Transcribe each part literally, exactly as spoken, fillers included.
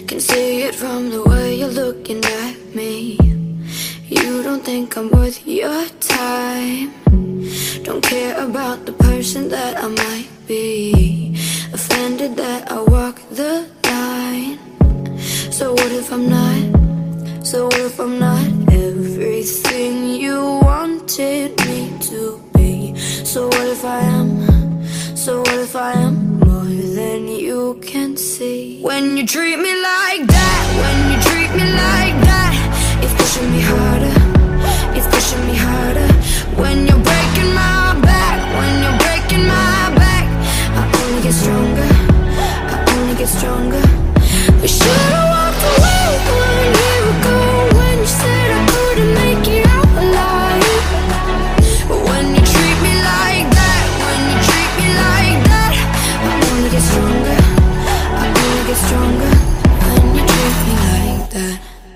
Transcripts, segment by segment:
Can see it from the way you're looking at me. You don't think I'm worth your time. Don't care about the person that I might be. Offended that I walk the line. So what if I'm not? So what if I'm not everything you wanted me to be? So what if I am? So what if I am more than you can see? When you treat me like that, when you treat me like that, it's pushing me harder, it's pushing me harder. When you're breaking my back, when you're breaking my back, I only get stronger, I only get stronger. We should've walked away one year ago when you said I couldn't make it out alive. But when you treat me like that, when you treat me like that, I only get stronger, I only get stronger. When you treat me like that.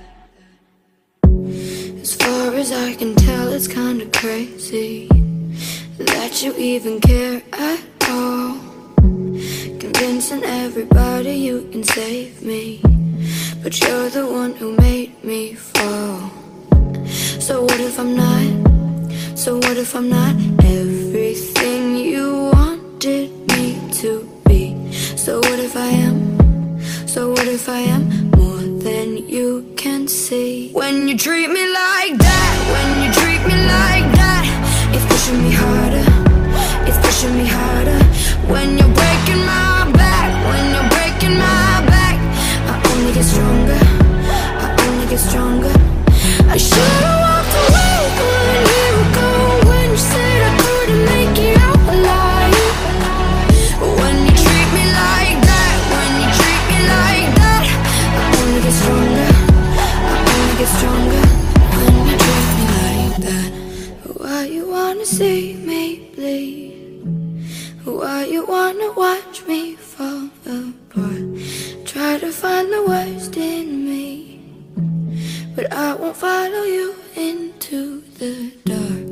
As far as I can tell, it's kinda crazy that you even care at all. Convincing everybody you can save me, but you're the one who made me fall. So what if I'm not? So what if I'm not everything you wanted me to be? So what if I am? So what if I am more than you can see? When you treat me like that, when you treat me like that, it's pushing me harder, it's pushing me harder. When you're breaking my back, when you're breaking my back, I only get stronger, I only get stronger. I should've walked away one year ago when you said I couldn't make it out alive. But when you treat me like that, when you treat me like that, I only get stronger, I only get stronger. When you treat me like that. Why you wanna see me bleed? Why you wanna watch me fall apart? Try to find the worst in me, but I won't follow you into the dark.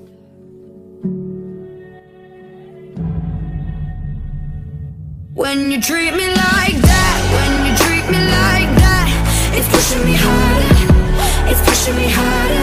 When you treat me like that, when you treat me like that, it's pushing me harder, it's pushing me harder.